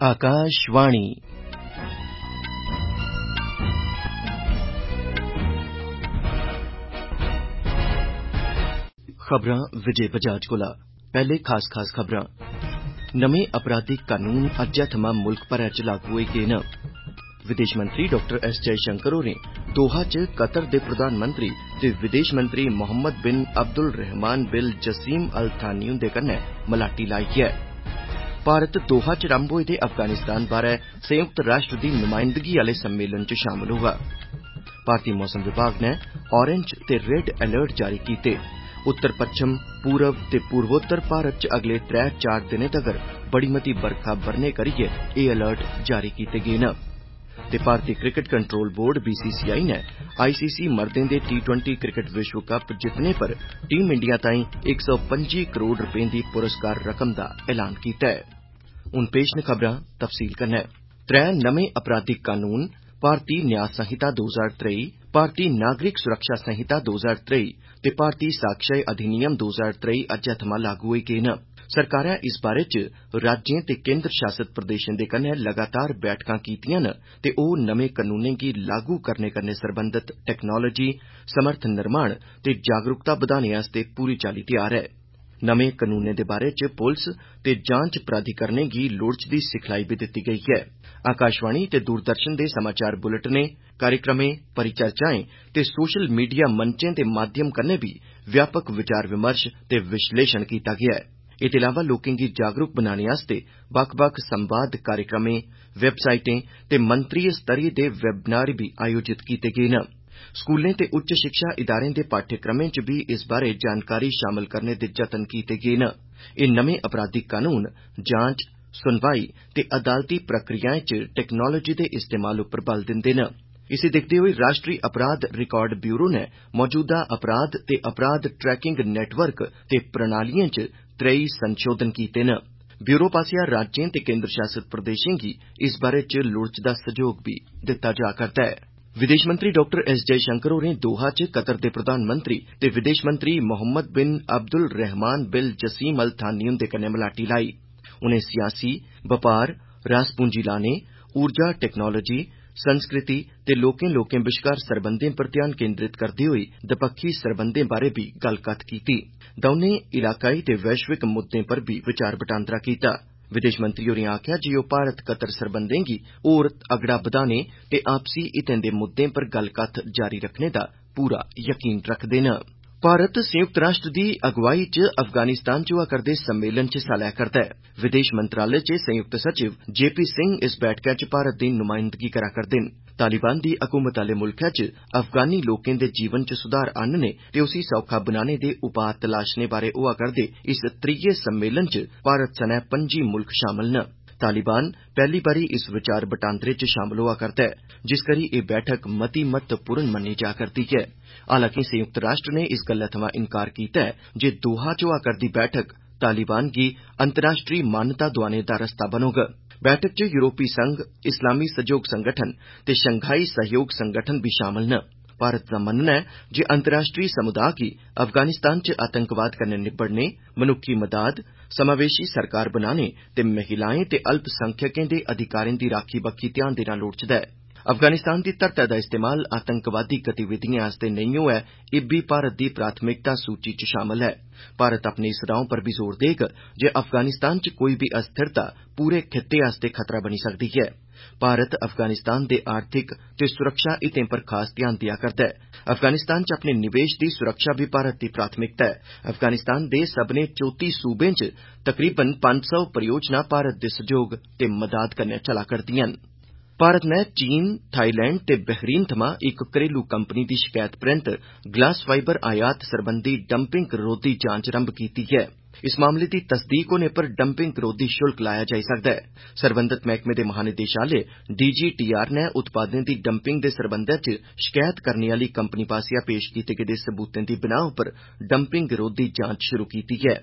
आकाशवाणी खबरां विजय बजाज कोला। पैहले खास खबरां। नमें आपराधिक कानून अज्जै थमां मुल्क भरै च लागू होई गे न। विदेश मंत्री डॉ एस जयशंकर होरें दोहा च कतर दे प्रधानमंत्री ते विदेश मंत्री Mohammed bin Abdul Rahman bin Jassim Al Thani हुंदे कन्नै मलाटी लाई ऐ। भारत दोहा च रम्भ होए दे अफगानिस्तान बारै संयुक्त राष्ट्र दी नुमाइंदगी आले सम्मेलन च शामल होआ। भारतीय मौसम विभाग नै ऑरेंज ते रेड अलर्ट जारी कीते। उत्तर पच्छम पूरब ते पूर्वोत्तर भारत च अगले 3-4 दिनें तगर बड़ी मती बरखा बरने करियै एह अलर्ट जारी कीते गे न। ते भारतीय क्रिकेट कंट्रोल बोर्ड BCCI नै ICC मर्दें दे T20 क्रिकेट विश्व कप जितने पर टीम इंडिया ताईं 125 करोड़ रपें दी पुरस्कार रकम दा ऐलान कीता ऐ। हुण पेश न खबरां तफसील कन्नै। 3 नमें आपराधिक कानून भारतीय न्याय संहिता 2023, भारतीय नागरिक सुरक्षा संहिता 2023 ते भारतीय साक्ष्य अधिनियम 2023 अज्जै थमां लागू होई गे न। सरकारै इस बारे च राज्यें ते केंद्र शासित प्रदेशें दे कन्नै लगातार बैठकां कीतियां न ते ओह नमें कानूनें गी लागू करने कन्नै सरबंधत टैक्नोलोजी, समर्थ निर्माण ते जागरूकता बधाने आस्तै पूरी चाल्ली तैयार ऐ। नमें कानूनें दे बारे च पुलस ते जांच प्राधिकरणें गी लोड़चदी सिखलाई बी दित्ती गेई ऐ। आकाशवाणी ते दूरदर्शन दे समाचार बुलेटिनें, कार्यक्रमें, परिचर्चाएं ते सोशल मीडिया मंचें दे माध्यम कन्नै बी व्यापक विचार विमर्श ते विश्लेषण कीता गेआ ऐ। एह्दे इलावा लोकें गी जागरूक बनाने आस्तै बक्ख-बक्ख संवाद कार्यक्रमें, वेबसाइटें ते मंत्रीय स्तरीय दे वेबनार बी आयोजित कीते गे न। स्कूलें ते उच्च शिक्षा इदारें दे पाठ्यक्रमें च बी इस बारे जानकारी शामल करने दे जतन कीते गे न। एह नमें आपराधिक कानून जांच, सुनवाई ते अदालती प्रक्रियाएं च टैक्नोलोजी दे इस्तेमाल उप्पर बल दिंदे न। इसी दिखदे होई राष्ट्री अपराध रिकार्ड ब्यूरो नै मौजूदा अपराध ते अपराध ट्रैकिंग नेटवर्क ते प्रणालिएं च 3 संशोधन कीते न। ब्यूरो पास्सेआ राज्यें ते केंद्र शासित प्रदेशें गी इस बारे च लोड़चदा सहयोग बी दित्ता जा करदा ऐ। विदेश मंत्री डॉ एस जयशंकर होरें दोहा च कतर दे प्रधानमंत्री ते विदेश मंत्री Mohammed bin Abdul Rahman bin Jassim Al Thani हुंदे कन्नै मलाटी लाई। उनें सियासी, बपार, रास पूंजी लाने, ऊर्जा टैक्नोलोजी, संस्कृति ते लोकें बश्कार सरबंधें पर ध्यान केंद्रित करदे होई दपक्खी सरबंधें बारे बी गल्लकत्थ कीती। दौनें इलाकाई ते वैश्विक मुद्दें पर बी विचार बटांदरा कीता। विदेश मंत्री होरें आखेआ जे ओह भारत कतर सरबंधें गी होर अगड़ा बधाने ते आपसी हितें दे मुद्दें पर गल्लकत्थ जारी रखने दा पूरा यकीन रखदे न। भारत संयुक्त राष्ट्र दी अगुवाई च अफगानिस्तान च होआ करदे सम्मेलन च हिस्सा लै करदा ऐ। विदेश मंत्रालय च संयुक्त सचिव JP सिंह इस बैठका च भारत दी नुमाइंदगी करा करदे न। तालिबान दी हुकूमत आले मुल्खै च अफगानी लोकें दे जीवन च सुधार आनने ते उसी सौखा बनाने दे उपाऽ तलाशने बारे होआ करदे इस त्रिये सम्मेलन च भारत सनै 25 मुल्ख शामल न। तालिबान पैहली बारी इस विचार बटांदरे च शामल होआ करदा ऐ, जिस करी एह बैठक मती महत्वपूर्ण मन्नी जा करदी ऐ। हालांकि संयुक्त राष्ट्र नै इस गल्लै थमां इनकार कीता ऐ जे दोहा च होआ करदी बैठक तालिबान गी अंतर्राष्ट्रीय मान्यता दोआने दा रस्ता बनोग। बैठक च यूरोपी संघ, इस्लामी सहयोग संगठन ते शंघाई सहयोग संगठन बी शामल न। भारत दा मन्नना ऐ जे अंतर्राष्ट्रीय समुदाय गी अफगानिस्तान च आतंकवाद कन्नै निब्बड़ने, मनुक्खी मदाद, समावेशी सरकार बनाने ते महिलाएं ते अल्पसंख्यकें दे अधिकारें दी राक्खी बक्खी ध्यान देना लोड़चदा ऐ। अफगानिस्तान दी धरतै दा इस्तेमाल आतंकवादी गतिविधिएं आस्तै नेईं होऐ, इब्बी भारत दी प्राथमिकता सूची च शामल ऐ। भारत अपने इस रौं पर बी जोर देग जे अफगानिस्तान च कोई बी अस्थिरता पूरे खित्ते आस्तै खतरा बनी सकदी ऐ। भारत अफगानिस्तान दे आर्थिक ते सुरक्षा हितें पर खास ध्यान देआ करदा ऐ। अफगानिस्तान च अपने निवेश दी सुरक्षा बी भारत दी प्राथमिकता ऐ। अफगानिस्तान दे सब्भनें 34 सूबें च तकरीबन 500 परियोजनां भारत दे सहयोग ते मदाद कन्नै चला करदिआं न। भारत नै चीन, थाईलैंड ते बहरीन थमां इक घरेलू कंपनी दी शकैत परैंत ग्लास फाइबर आयात सरबंधी डंपिंग रोधी जांच रम्भ कीती ऐ। इस मामले दी तस्दीक होने पर डंपिंग रोधी शुल्क लाया जाई सकदा ऐ। सरबंधत मैह्कमे दे महानिदेशालय DGTR नै उत्पादें दी डंपिंग दे सरबंधै च शकैत करने आली कंपनी पास्सेआ पेश कीते गेदे सबूतें दी बिनाह उप्पर डंपिंग रोधी जांच शुरू कीती ऐ।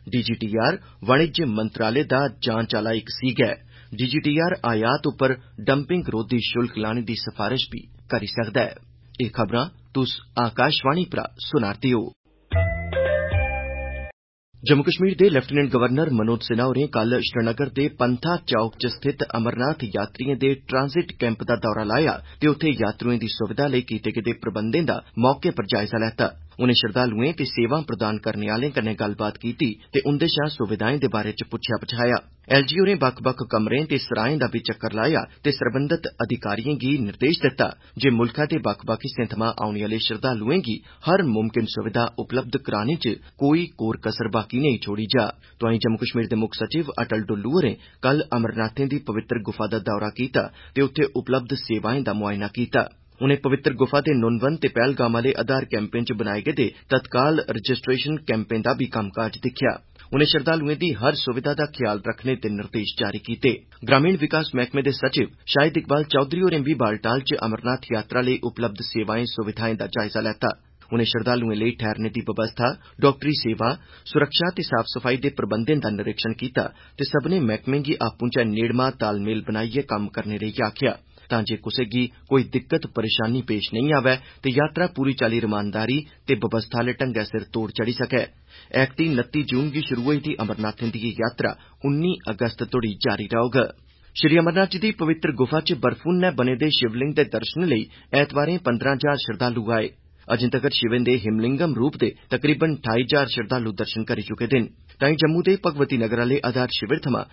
DGTR वाणिज्य मंत्रालय दा जांच आला इक सीग ऐ। DGTR आयात उप्पर डंपिंग रोधी शुल्क लाने दी सफारश बी करी सकदा ऐ। एह खबरां तुस आकाशवाणी परा सुना रदे ओ। जम्मू कश्मीर दे लेफ्टिनेंट गवर्नर मनोज सिन्हा होरें कल श्रीनगर दे पंथा चौक च स्थित अमरनाथ यात्रिएं दे ट्रांजिट कैंप दा दौरा लाया ते उत्थे यात्रुएं दी सुविधा लेई कीते गेदे प्रबंधें दा मौके पर जायजा लैता। उनें श्रद्धालुएं ते सेवां प्रदान करने आलें कन्नै गल्लबात कीती ते उंदे शा सुविधाएं दे बारै च पुच्छेआ पछाया। एलजी होरें बक्ख-बक्ख कमरें ते सराएं दा बी चक्कर लाया ते सरबंधत अधिकारिएं गी निर्देश दित्ता जे मुल्खै दे बक्ख-बक्ख हिस्सें थमां औने आले श्रद्धालुएं गी हर मुमकिन सुविधा उपलब्ध कराने च कोई कोर कसर बाकी नेईं छोड़ी जा। तोआईं जम्मू कश्मीर दे मुक्ख सचिव अटल डुल्लू होरें कल अमरनाथें दी पवित्र गुफा दा दौरा कीता ते उत्थे उपलब्ध सेवाएं दा मुआयना कीता। उनें पवित्र गुफा दे नुनवन ते पहलगाम आले आधार कैंपें च बनाए गेदे तत्काल रजिस्ट्रेशन कैंपें दा बी कम्मकाज दिक्खेआ। उनें श्रद्धालुएं दी हर सुविधा दा ख्याल रखने दे निर्देश जारी कीते। ग्रामीण विकास मैह्कमे दे सचिव शाहिद इकबाल चौधरी होरें बी बालटाल च अमरनाथ यात्रा लेई उपलब्ध सेवाएं सुविधाएं दा जायजा लैता। उनें श्रद्धालुएं लेई ठैहरने दी बवस्था, डॉक्टरी सेवा, सुरक्षा ते साफ सफाई दे प्रबंधें दा निरीक्षण कीता ते सब्भनें मैह्कमें गी आपूं च नेड़मा तालमेल बनाइयै कम्म करने लेई आखेआ तां जे कुसै गी कोई दिक्कत परेशानी पेश नेईं आवै ते यात्रा पूरी चाल्ली रमानदारी ते बवस्था आले ढंगै सिर तोड़ चढ़ी सकै। ऐकती 29 जून गी शुरू होई दी अमरनाथें दी एह् यात्रा 19 अगस्त तोड़ी जारी रौह्ग। श्री अमरनाथ जी दी पवित्र गुफा च बर्फू नै बने दे शिवलिंग दे दर्शनें लेई ऐतवारें 15,000 श्रद्धालु आए। अजें तगर शिवें दे हिमलिंगम रूप दे तकरीबन 28,000 श्रद्धालु दर्शन करी चुके दे न। ताईं जम्मू दे भगवती नगर आले आधार शिविर थमां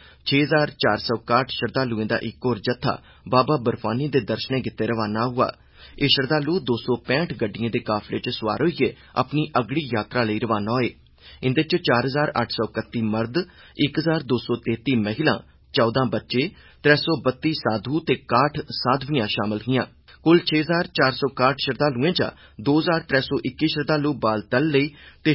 6,461 श्रद्धालुएं दा इक होर जत्था बाबा बर्फानी दे दर्शनें गित्तै रवाना हुआ। एह् श्रद्धालु 265 गड्डिएं दे काफले च सोआर होइयै अपनी अगड़ी यात्रा लेई रवाना होए। इंदे च 4,831 मर्द, 1,233 महिलां, 14 बच्चे, 332 साधु ते 61 साधवियां शामल हियां। कुल 6,461 श्रद्धालुएं चा 2,321 श्रद्धालु बालतल लेई ते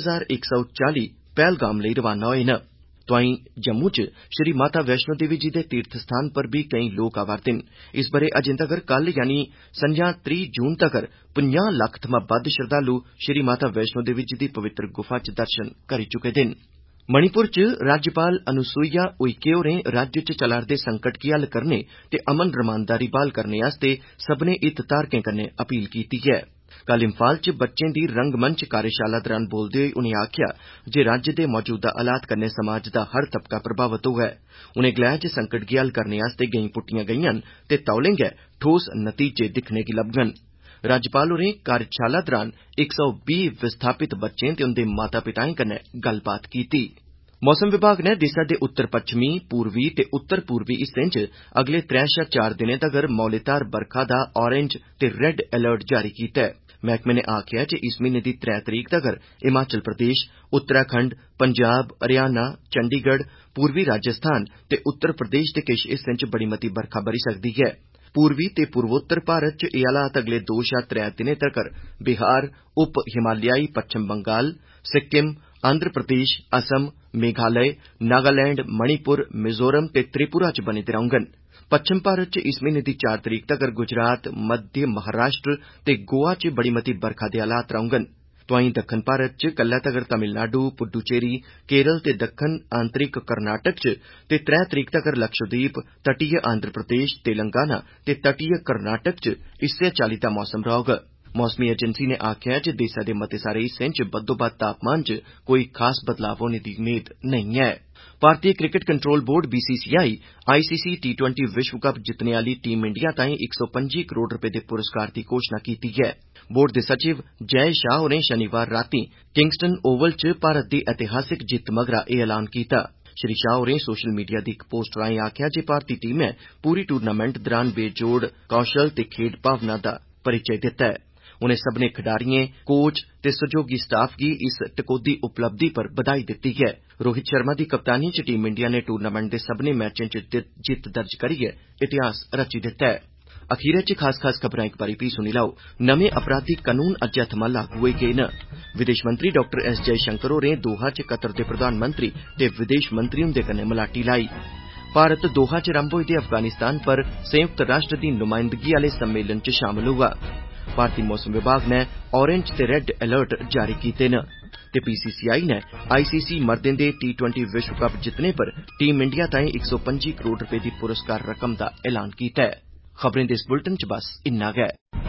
4,140 पहलगाम लेई रवाना होए न। तोआईं जम्मू च श्री माता वैष्णो देवी जी दे तीर्थ स्थान पर बी केई लोक आवा'रदे न। इस ब'रे अजें तगर कल यानी संझां 30 जून तगर 50 लक्ख थमां बद्द श्रद्धालु श्री माता वैष्णो देवी जी दी पवित्र गुफा च दर्शन करी चुके दे न। मणिपुर च राज्यपाल अनुसुईया उइके होरें राज्य च चला'रदे संकट गी हल करने ते अमन रमानदारी ब्हाल करने आस्तै सब्भनें हितधारकें कन्नै अपील कीती ऐ। कल इम्फाल च बच्चें दी रंगमंच कार्यशाला दौरान बोलदे होई उनें आखेआ जे राज्य दे मौजूदा हालात कन्नै समाज दा हर तबका प्रभावत होआ ऐ। उनें गलाया जे संकट गी हल करने आस्तै गैंई पुट्टियां गेईआं न ते तौले गै ठोस नतीजे दिक्खने गी लब्बङन। राज्यपाल होरें कार्यशाला दौरान 120 विस्थापित बच्चें ते उंदे माता पिताएं कन्नै गल्लबात कीती। मौसम विभाग नै देसै दे उत्तर पच्छमी, पूर्वी ते उत्तर पूर्वी हिस्सें च अगले 3 शा 4 दिनें तगर मौलेधार बरखा दा ऑरेंज ते रेड अलर्ट जारी कीता ऐ। मैह्कमे नै आखेआ जे इस म्हीने दी 3 तरीक तगर हिमाचल प्रदेश, उत्तराखंड, पंजाब, हरियाणा, चंडीगढ़, पूर्वी राजस्थान ते उत्तर प्रदेश दे किश हिस्सें च बड़ी मती बरखा बरी सकदी ऐ। पूर्वी ते पूर्वोत्तर भारत च एह् हालात अगले 2 शा 3 दिनें तगर बिहार, उप हिमालयाई पच्छम बंगाल, सिक्किम, आंध्र प्रदेश, असम, मेघालय, नागालैंड, मणिपुर, मिजोरम ते त्रिपुरा च बने दे रौह्ङन। पच्छम भारत च इस म्हीने दी 4 तरीक तगर गुजरात, मध्य महाराष्ट्र ते गोआ च बड़ी मती बरखा दे हालात रौह्ङन। तोआईं दक्खन भारत च कल्लै तगर तमिलनाडु, पुडुचेरी, केरल ते दक्खन आंतरिक कर्नाटक च ते 3 तरीक तगर लक्षद्वीप, तटीय आंध्र प्रदेश, तेलंगाना ते तटीय कर्नाटक च इस्सै चाल्ली दा मौसम रौह्ग। मौसमी एजेंसी नै आखेआ जे देसै दे मते सारे हिस्सें च बद्धोबद्ध तापमान च कोई खास बदलाव होने दी मेद नेईं ऐ। भारतीय cricket control board BCCI ICC टी20 विश्व कप जितने आली टीम इंडिया ताईं 125 करोड़ रपे दे पुरस्कार दी घोषणा कीती ऐ। बोर्ड दे सचिव जय शाह होरें शनिवार रातीं किंगस्टन ओवल च भारत दी ऐतिहासिक जित्त मगरा एह् ऐलान कीता। श्री शाह होरें सोशल मीडिया दी इक पोस्ट राएं आखेआ जे भारती टीमै पूरी टूर्नामेंट दौरान बेजोड़ कौशल ते खेड्ढ भावना दा परिचय दित्ता ऐ। उनें सब्भनें खडारिएं, कोच ते सैह्योगी स्टाफ गी इस टकोह्दी उपलब्धि पर बधाई दित्ती ऐ। रोहित शर्मा दी कप्तानी च टीम इंडिया नै टूर्नामेंट दे सब्भनें मैचें च जित्त दर्ज करियै इतिहास रची दित्ता ऐ। अखीरै च खास खबरां इक बारी फ्ही सुनी लैओ। नमें अपराधिक कानून अज्जै थमां लागू होई गे न। विदेश मंत्री डॉक्टर एस जयशंकर होरें दोहा च कतर दे प्रधानमंत्री ते विदेश मंत्री हुंदे कन्नै मलाटी लाई। भारत दोहा च रंभ होए दे अफगानिस्तान पर संयुक्त राष्ट्र दी नुमाइंदगी आले सम्मेलन च शामल होआ। भारतीय मौसम विभाग नै ऑरेंज ते रेड अलर्ट जारी कीते न ते बीसीसीआई नै आईसीसी मर्दें दे टी20 विश्व कप जितने पर टीम इंडिया ताईं 125 करोड़ रपे दी पुरस्कार रकम दा ऐलान कीता ऐ। खबरें दे इस बुलेटिन च बस इन्ना गै।